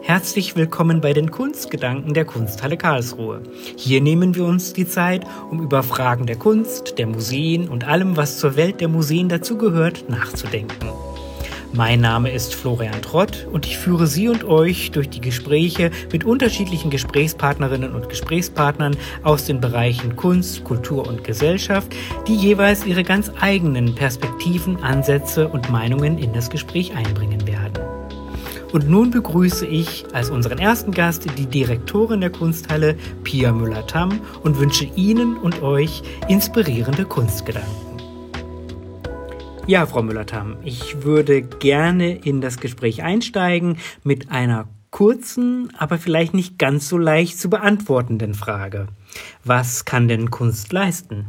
Herzlich willkommen bei den Kunstgedanken der Kunsthalle Karlsruhe. Hier nehmen wir uns die Zeit, um über Fragen der Kunst, der Museen und allem, was zur Welt der Museen dazugehört, nachzudenken. Mein Name ist Florian Trott und ich führe Sie und euch durch die Gespräche mit unterschiedlichen Gesprächspartnerinnen und Gesprächspartnern aus den Bereichen Kunst, Kultur und Gesellschaft, die jeweils ihre ganz eigenen Perspektiven, Ansätze und Meinungen in das Gespräch einbringen werden. Und nun begrüße ich als unseren ersten Gast die Direktorin der Kunsthalle, Pia Müller-Tamm, und wünsche Ihnen und euch inspirierende Kunstgedanken. Ja, Frau Müller-Tamm, ich würde gerne in das Gespräch einsteigen mit einer kurzen, aber vielleicht nicht ganz so leicht zu beantwortenden Frage. Was kann denn Kunst leisten?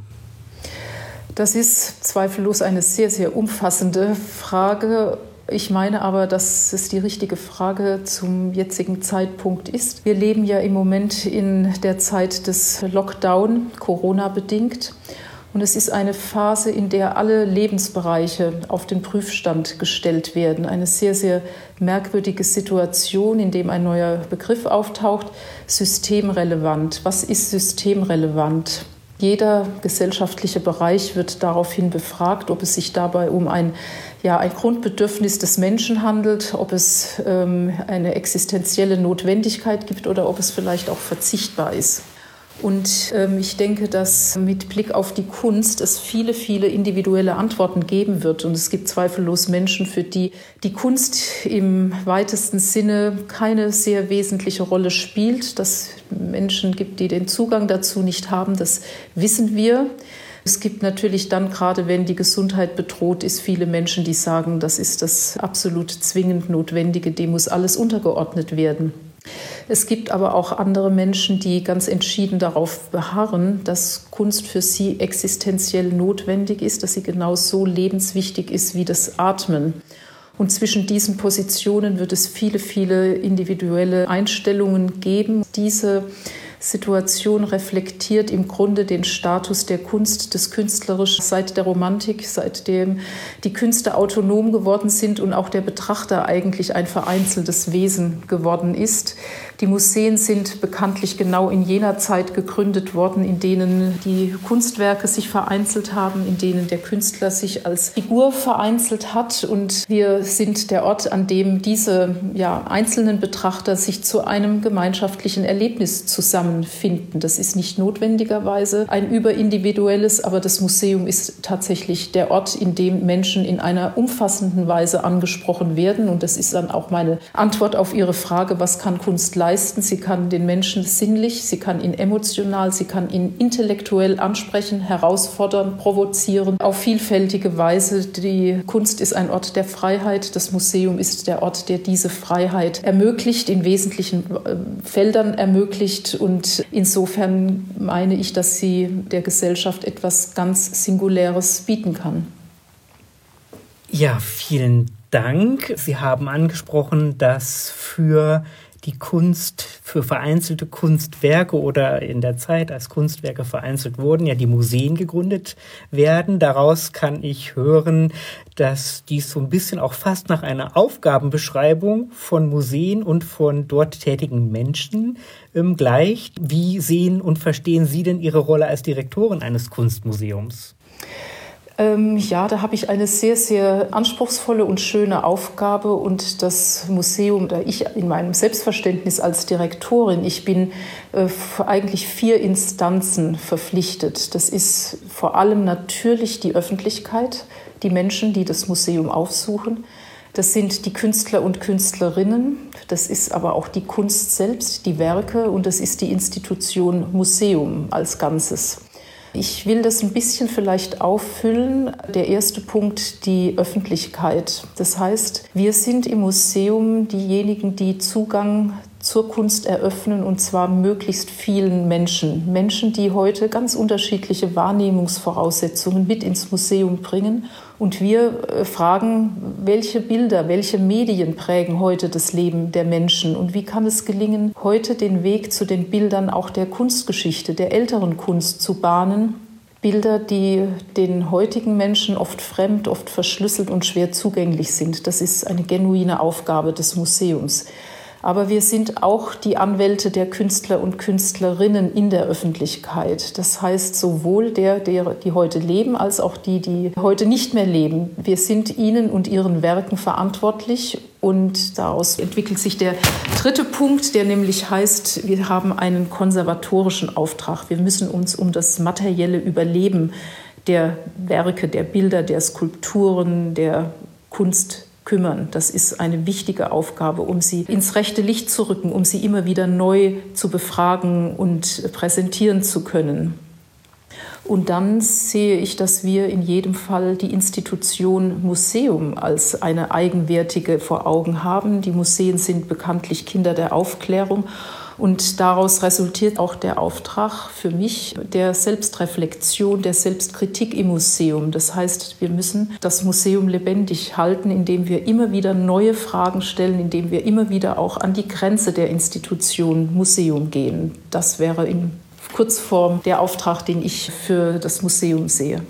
Das ist zweifellos eine sehr, sehr umfassende Frage. Ich meine aber, dass es die richtige Frage zum jetzigen Zeitpunkt ist. Wir leben ja im Moment in der Zeit des Lockdown, Corona-bedingt. Und es ist eine Phase, in der alle Lebensbereiche auf den Prüfstand gestellt werden. Eine sehr, sehr merkwürdige Situation, in dem ein neuer Begriff auftaucht, systemrelevant. Was ist systemrelevant? Jeder gesellschaftliche Bereich wird daraufhin befragt, ob es sich dabei um ein Grundbedürfnis des Menschen handelt, ob es eine existenzielle Notwendigkeit gibt oder ob es vielleicht auch verzichtbar ist. Und ich denke, dass mit Blick auf die Kunst es viele, viele individuelle Antworten geben wird. Und es gibt zweifellos Menschen, für die die Kunst im weitesten Sinne keine sehr wesentliche Rolle spielt. Dass es Menschen gibt, die den Zugang dazu nicht haben, das wissen wir. Es gibt natürlich dann, gerade wenn die Gesundheit bedroht ist, viele Menschen, die sagen, das ist das absolut zwingend Notwendige, dem muss alles untergeordnet werden. Es gibt aber auch andere Menschen, die ganz entschieden darauf beharren, dass Kunst für sie existenziell notwendig ist, dass sie genauso lebenswichtig ist wie das Atmen. Und zwischen diesen Positionen wird es viele, viele individuelle Einstellungen geben. Diese Situation reflektiert im Grunde den Status der Kunst, des Künstlerischen seit der Romantik, seitdem die Künste autonom geworden sind und auch der Betrachter eigentlich ein vereinzeltes Wesen geworden ist. Die Museen sind bekanntlich genau in jener Zeit gegründet worden, in denen die Kunstwerke sich vereinzelt haben, in denen der Künstler sich als Figur vereinzelt hat. Und wir sind der Ort, an dem diese einzelnen Betrachter sich zu einem gemeinschaftlichen Erlebnis zusammenfinden. Das ist nicht notwendigerweise ein überindividuelles, aber das Museum ist tatsächlich der Ort, in dem Menschen in einer umfassenden Weise angesprochen werden. Und das ist dann auch meine Antwort auf Ihre Frage, was kann Kunst leisten? Sie kann den Menschen sinnlich, sie kann ihn emotional, sie kann ihn intellektuell ansprechen, herausfordern, provozieren, auf vielfältige Weise. Die Kunst ist ein Ort der Freiheit. Das Museum ist der Ort, der diese Freiheit ermöglicht, in wesentlichen Feldern ermöglicht. Und insofern meine ich, dass sie der Gesellschaft etwas ganz Singuläres bieten kann. Ja, vielen Dank. Sie haben angesprochen, dass für die Kunst, für vereinzelte Kunstwerke oder in der Zeit, als Kunstwerke vereinzelt wurden, ja die Museen gegründet werden. Daraus kann ich hören, dass dies so ein bisschen auch fast nach einer Aufgabenbeschreibung von Museen und von dort tätigen Menschen gleicht. Wie sehen und verstehen Sie denn Ihre Rolle als Direktorin eines Kunstmuseums? Da habe ich eine sehr, sehr anspruchsvolle und schöne Aufgabe und das Museum, da ich in meinem Selbstverständnis als Direktorin, ich bin eigentlich 4 Instanzen verpflichtet. Das ist vor allem natürlich die Öffentlichkeit, die Menschen, die das Museum aufsuchen. Das sind die Künstler und Künstlerinnen, das ist aber auch die Kunst selbst, die Werke und das ist die Institution Museum als Ganzes. Ich will das ein bisschen vielleicht auffüllen. Der erste Punkt, die Öffentlichkeit. Das heißt, wir sind im Museum diejenigen, die Zugang zur Kunst eröffnen und zwar möglichst vielen Menschen. Menschen, die heute ganz unterschiedliche Wahrnehmungsvoraussetzungen mit ins Museum bringen. Und wir fragen, welche Bilder, welche Medien prägen heute das Leben der Menschen und wie kann es gelingen, heute den Weg zu den Bildern auch der Kunstgeschichte, der älteren Kunst zu bahnen. Bilder, die den heutigen Menschen oft fremd, oft verschlüsselt und schwer zugänglich sind. Das ist eine genuine Aufgabe des Museums. Aber wir sind auch die Anwälte der Künstler und Künstlerinnen in der Öffentlichkeit. Das heißt, sowohl die heute leben, als auch die heute nicht mehr leben. Wir sind ihnen und ihren Werken verantwortlich. Und daraus entwickelt sich der dritte Punkt, der nämlich heißt, wir haben einen konservatorischen Auftrag. Wir müssen uns um das materielle Überleben der Werke, der Bilder, der Skulpturen, der Kunst kümmern. Das ist eine wichtige Aufgabe, um sie ins rechte Licht zu rücken, um sie immer wieder neu zu befragen und präsentieren zu können. Und dann sehe ich, dass wir in jedem Fall die Institution Museum als eine eigenwertige vor Augen haben. Die Museen sind bekanntlich Kinder der Aufklärung. Und daraus resultiert auch der Auftrag für mich der Selbstreflexion, der Selbstkritik im Museum. Das heißt, wir müssen das Museum lebendig halten, indem wir immer wieder neue Fragen stellen, indem wir immer wieder auch an die Grenze der Institution Museum gehen. Das wäre in Kurzform der Auftrag, den ich für das Museum sehe.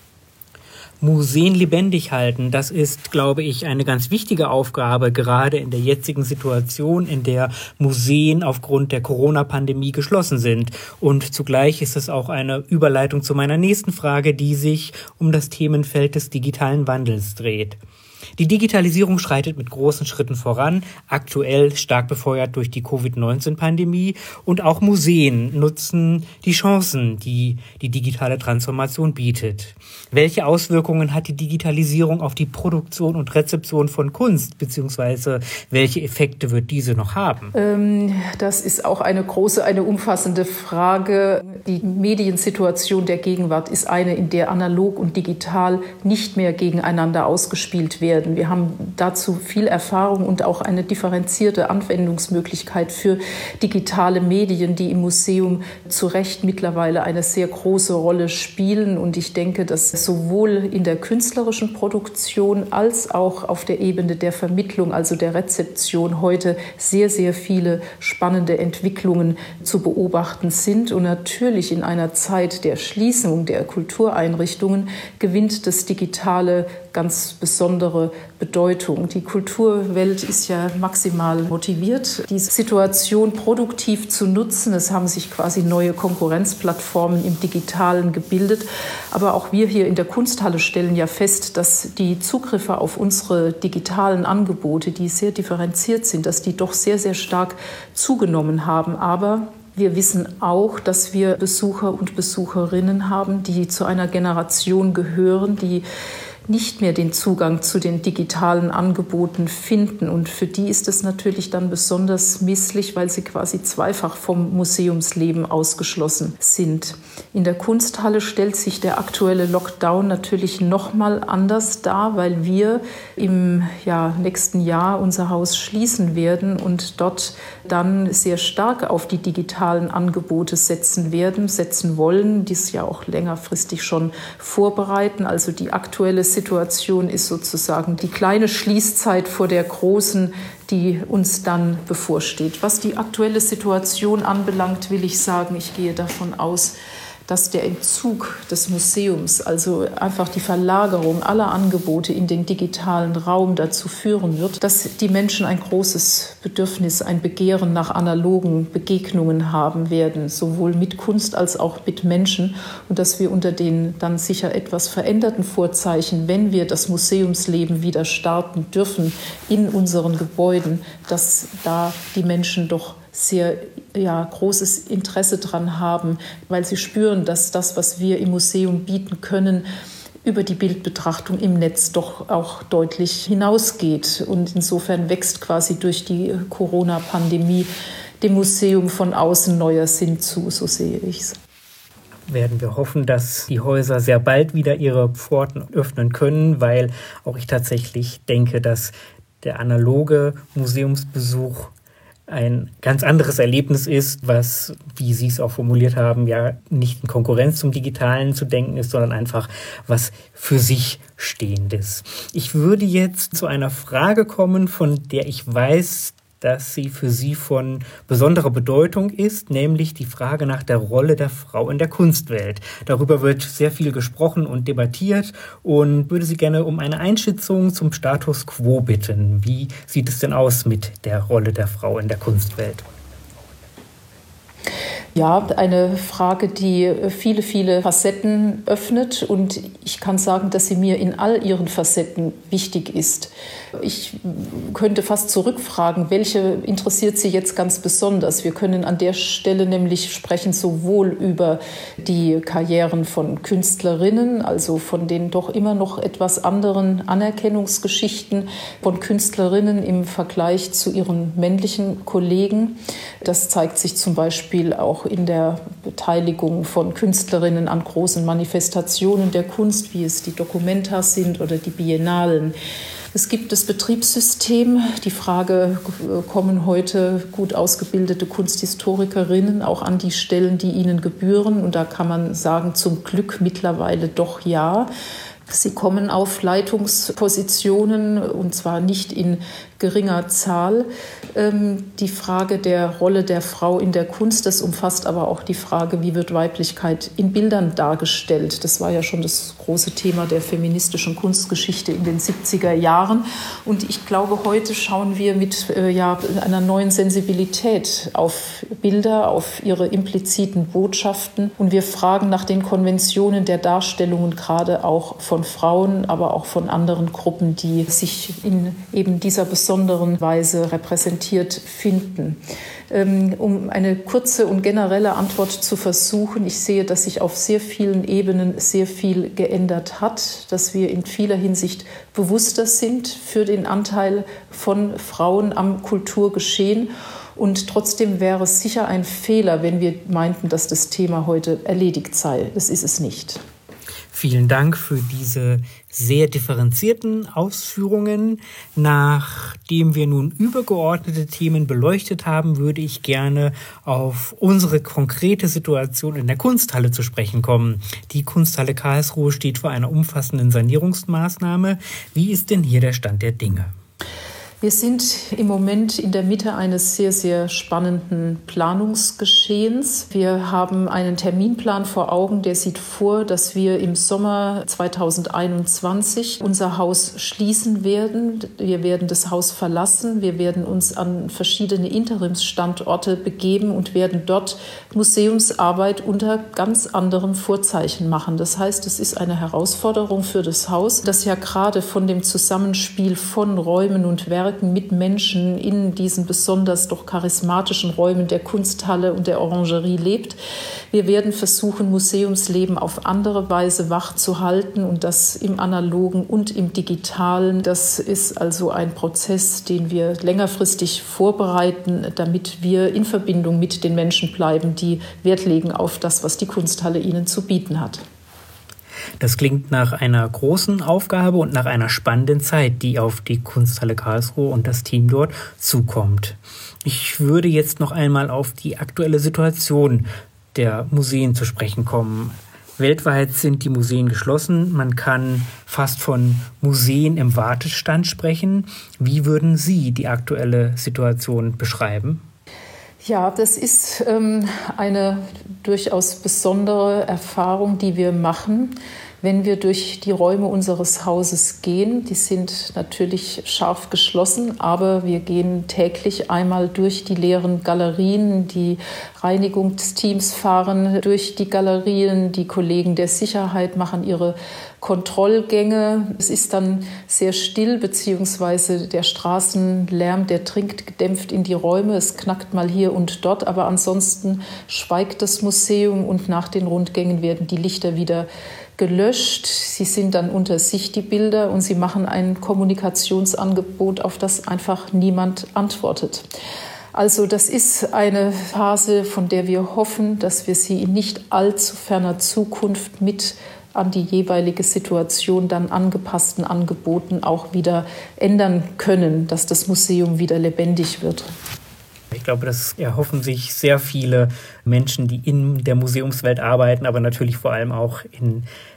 Museen lebendig halten, das ist, glaube ich, eine ganz wichtige Aufgabe, gerade in der jetzigen Situation, in der Museen aufgrund der Corona-Pandemie geschlossen sind. Und zugleich ist es auch eine Überleitung zu meiner nächsten Frage, die sich um das Themenfeld des digitalen Wandels dreht. Die Digitalisierung schreitet mit großen Schritten voran, aktuell stark befeuert durch die Covid-19-Pandemie. Und auch Museen nutzen die Chancen, die die digitale Transformation bietet. Welche Auswirkungen hat die Digitalisierung auf die Produktion und Rezeption von Kunst, beziehungsweise welche Effekte wird diese noch haben? Das ist auch eine umfassende Frage. Die Mediensituation der Gegenwart ist eine, in der analog und digital nicht mehr gegeneinander ausgespielt werden. Wir haben dazu viel Erfahrung und auch eine differenzierte Anwendungsmöglichkeit für digitale Medien, die im Museum zu Recht mittlerweile eine sehr große Rolle spielen. Und ich denke, dass sowohl in der künstlerischen Produktion als auch auf der Ebene der Vermittlung, also der Rezeption, heute sehr, sehr viele spannende Entwicklungen zu beobachten sind. Und natürlich in einer Zeit der Schließung der Kultureinrichtungen gewinnt das Digitale ganz besondere Bedeutung. Die Kulturwelt ist ja maximal motiviert, diese Situation produktiv zu nutzen. Es haben sich quasi neue Konkurrenzplattformen im Digitalen gebildet. Aber auch wir hier in der Kunsthalle stellen ja fest, dass die Zugriffe auf unsere digitalen Angebote, die sehr differenziert sind, dass die doch sehr, sehr stark zugenommen haben. Aber wir wissen auch, dass wir Besucher und Besucherinnen haben, die zu einer Generation gehören, die nicht mehr den Zugang zu den digitalen Angeboten finden. Und für die ist es natürlich dann besonders misslich, weil sie quasi zweifach vom Museumsleben ausgeschlossen sind. In der Kunsthalle stellt sich der aktuelle Lockdown natürlich noch mal anders dar, weil wir im nächsten Jahr unser Haus schließen werden und dort dann sehr stark auf die digitalen Angebote setzen wollen, dies ja auch längerfristig schon vorbereiten. Also die aktuelle Situation ist sozusagen die kleine Schließzeit vor der großen, die uns dann bevorsteht. Was die aktuelle Situation anbelangt, will ich sagen, ich gehe davon aus, dass der Entzug des Museums, also einfach die Verlagerung aller Angebote in den digitalen Raum dazu führen wird, dass die Menschen ein großes Bedürfnis, ein Begehren nach analogen Begegnungen haben werden, sowohl mit Kunst als auch mit Menschen, und dass wir unter den dann sicher etwas veränderten Vorzeichen, wenn wir das Museumsleben wieder starten dürfen in unseren Gebäuden, dass da die Menschen doch sehr großes Interesse dran haben, weil sie spüren, dass das, was wir im Museum bieten können, über die Bildbetrachtung im Netz doch auch deutlich hinausgeht. Und insofern wächst quasi durch die Corona-Pandemie dem Museum von außen neuer Sinn zu, so sehe ich es. Werden wir hoffen, dass die Häuser sehr bald wieder ihre Pforten öffnen können, weil auch ich tatsächlich denke, dass der analoge Museumsbesuch ein ganz anderes Erlebnis ist, was, wie Sie es auch formuliert haben, ja nicht in Konkurrenz zum Digitalen zu denken ist, sondern einfach was für sich Stehendes. Ich würde jetzt zu einer Frage kommen, von der ich weiß, dass sie für Sie von besonderer Bedeutung ist, nämlich die Frage nach der Rolle der Frau in der Kunstwelt. Darüber wird sehr viel gesprochen und debattiert und würde Sie gerne um eine Einschätzung zum Status quo bitten. Wie sieht es denn aus mit der Rolle der Frau in der Kunstwelt? Ja, eine Frage, die viele, viele Facetten öffnet und ich kann sagen, dass sie mir in all ihren Facetten wichtig ist. Ich könnte fast zurückfragen, welche interessiert Sie jetzt ganz besonders? Wir können an der Stelle nämlich sprechen sowohl über die Karrieren von Künstlerinnen, also von den doch immer noch etwas anderen Anerkennungsgeschichten von Künstlerinnen im Vergleich zu ihren männlichen Kollegen. Das zeigt sich zum Beispiel auch in der Beteiligung von Künstlerinnen an großen Manifestationen der Kunst, wie es die Documenta sind oder die Biennalen. Es gibt das Betriebssystem. Die Frage, kommen heute gut ausgebildete Kunsthistorikerinnen auch an die Stellen, die ihnen gebühren? Und da kann man sagen, zum Glück mittlerweile doch ja. Sie kommen auf Leitungspositionen und zwar nicht in geringer Zahl. Die Frage der Rolle der Frau in der Kunst, das umfasst aber auch die Frage, wie wird Weiblichkeit in Bildern dargestellt. Das war ja schon das große Thema der feministischen Kunstgeschichte in den 70er Jahren. Und ich glaube, heute schauen wir mit einer neuen Sensibilität auf Bilder, auf ihre impliziten Botschaften. Und wir fragen nach den Konventionen der Darstellungen, gerade auch von Frauen, aber auch von anderen Gruppen, die sich in eben dieser besonderen Weise repräsentiert finden. Um eine kurze und generelle Antwort zu versuchen, ich sehe, dass sich auf sehr vielen Ebenen sehr viel geändert hat, dass wir in vieler Hinsicht bewusster sind für den Anteil von Frauen am Kulturgeschehen. Und trotzdem wäre es sicher ein Fehler, wenn wir meinten, dass das Thema heute erledigt sei. Das ist es nicht. Vielen Dank für diese sehr differenzierten Ausführungen. Nachdem wir nun übergeordnete Themen beleuchtet haben, würde ich gerne auf unsere konkrete Situation in der Kunsthalle zu sprechen kommen. Die Kunsthalle Karlsruhe steht vor einer umfassenden Sanierungsmaßnahme. Wie ist denn hier der Stand der Dinge? Wir sind im Moment in der Mitte eines sehr, sehr spannenden Planungsgeschehens. Wir haben einen Terminplan vor Augen, der sieht vor, dass wir im Sommer 2021 unser Haus schließen werden. Wir werden das Haus verlassen. Wir werden uns an verschiedene Interimsstandorte begeben und werden dort Museumsarbeit unter ganz anderem Vorzeichen machen. Das heißt, es ist eine Herausforderung für das Haus, das ja gerade von dem Zusammenspiel von Räumen und Werken mit Menschen in diesen besonders doch charismatischen Räumen der Kunsthalle und der Orangerie lebt. Wir werden versuchen, Museumsleben auf andere Weise wach zu halten und das im Analogen und im Digitalen. Das ist also ein Prozess, den wir längerfristig vorbereiten, damit wir in Verbindung mit den Menschen bleiben, die Wert legen auf das, was die Kunsthalle ihnen zu bieten hat. Das klingt nach einer großen Aufgabe und nach einer spannenden Zeit, die auf die Kunsthalle Karlsruhe und das Team dort zukommt. Ich würde jetzt noch einmal auf die aktuelle Situation der Museen zu sprechen kommen. Weltweit sind die Museen geschlossen. Man kann fast von Museen im Wartestand sprechen. Wie würden Sie die aktuelle Situation beschreiben? Ja, das ist eine durchaus besondere Erfahrung, die wir machen, wenn wir durch die Räume unseres Hauses gehen. Die sind natürlich scharf geschlossen, aber wir gehen täglich einmal durch die leeren Galerien. Die Reinigungsteams fahren durch die Galerien, die Kollegen der Sicherheit machen ihre Kontrollgänge. Es ist dann sehr still, beziehungsweise der Straßenlärm, der dringt gedämpft in die Räume. Es knackt mal hier und dort, aber ansonsten schweigt das Museum und nach den Rundgängen werden die Lichter wieder gelöscht. Sie sind dann unter sich, die Bilder, und sie machen ein Kommunikationsangebot, auf das einfach niemand antwortet. Also das ist eine Phase, von der wir hoffen, dass wir sie in nicht allzu ferner Zukunft mit an die jeweilige Situation dann angepassten Angeboten auch wieder ändern können, dass das Museum wieder lebendig wird. Ich glaube, das erhoffen sich sehr viele Menschen, die in der Museumswelt arbeiten, aber natürlich vor allem auch in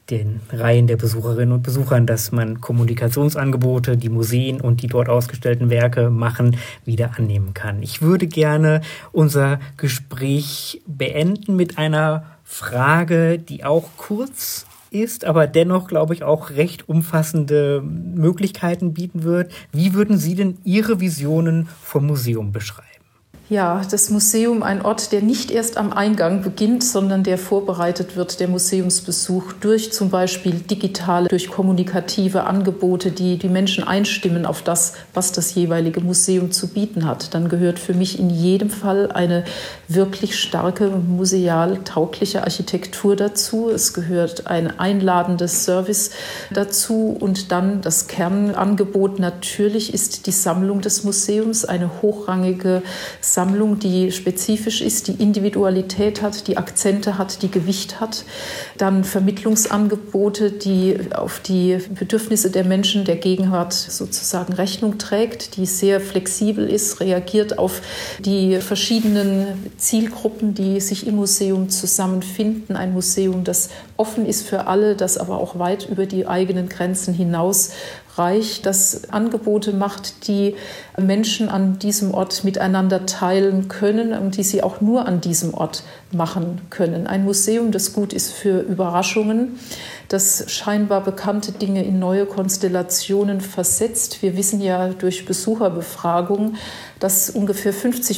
den Reihen der Besucherinnen und Besuchern, dass man Kommunikationsangebote, die Museen und die dort ausgestellten Werke machen, wieder annehmen kann. Ich würde gerne unser Gespräch beenden mit einer Frage, die auch kurz ist, aber dennoch, glaube ich, auch recht umfassende Möglichkeiten bieten wird. Wie würden Sie denn Ihre Visionen vom Museum beschreiben? Ja, das Museum, ein Ort, der nicht erst am Eingang beginnt, sondern der vorbereitet wird, der Museumsbesuch durch zum Beispiel digitale, durch kommunikative Angebote, die die Menschen einstimmen auf das, was das jeweilige Museum zu bieten hat. Dann gehört für mich in jedem Fall eine wirklich starke, museal taugliche Architektur dazu. Es gehört ein einladendes Service dazu und dann das Kernangebot natürlich ist die Sammlung des Museums, eine hochrangige Sammlung, die spezifisch ist, die Individualität hat, die Akzente hat, die Gewicht hat. Dann Vermittlungsangebote, die auf die Bedürfnisse der Menschen der Gegenwart sozusagen Rechnung trägt, die sehr flexibel ist, reagiert auf die verschiedenen Zielgruppen, die sich im Museum zusammenfinden. Ein Museum, das offen ist für alle, das aber auch weit über die eigenen Grenzen hinaus reicht, das Angebote macht, die Menschen an diesem Ort miteinander teilen können und die sie auch nur an diesem Ort machen können. Ein Museum, das gut ist für Überraschungen, das scheinbar bekannte Dinge in neue Konstellationen versetzt. Wir wissen ja durch Besucherbefragungen, dass ungefähr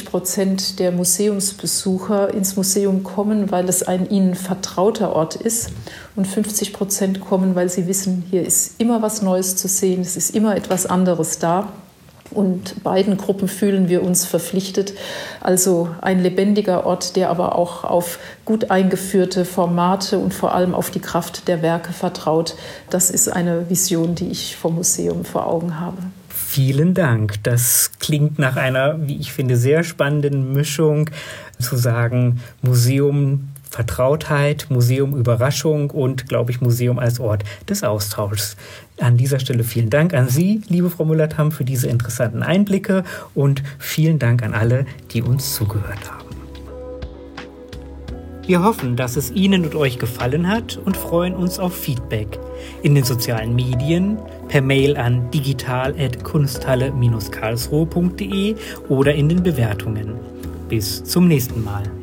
50% der Museumsbesucher ins Museum kommen, weil es ein ihnen vertrauter Ort ist. Und 50% kommen, weil sie wissen, hier ist immer was Neues zu sehen, es ist immer etwas anderes da. Und beiden Gruppen fühlen wir uns verpflichtet. Also ein lebendiger Ort, der aber auch auf gut eingeführte Formate und vor allem auf die Kraft der Werke vertraut. Das ist eine Vision, die ich vom Museum vor Augen habe. Vielen Dank. Das klingt nach einer, wie ich finde, sehr spannenden Mischung, zu sagen, Museum Vertrautheit, Museum Überraschung und, glaube ich, Museum als Ort des Austauschs. An dieser Stelle vielen Dank an Sie, liebe Frau Müller-Tamm, für diese interessanten Einblicke und vielen Dank an alle, die uns zugehört haben. Wir hoffen, dass es Ihnen und euch gefallen hat und freuen uns auf Feedback in den sozialen Medien, per Mail an digital@kunsthalle-karlsruhe.de oder in den Bewertungen. Bis zum nächsten Mal.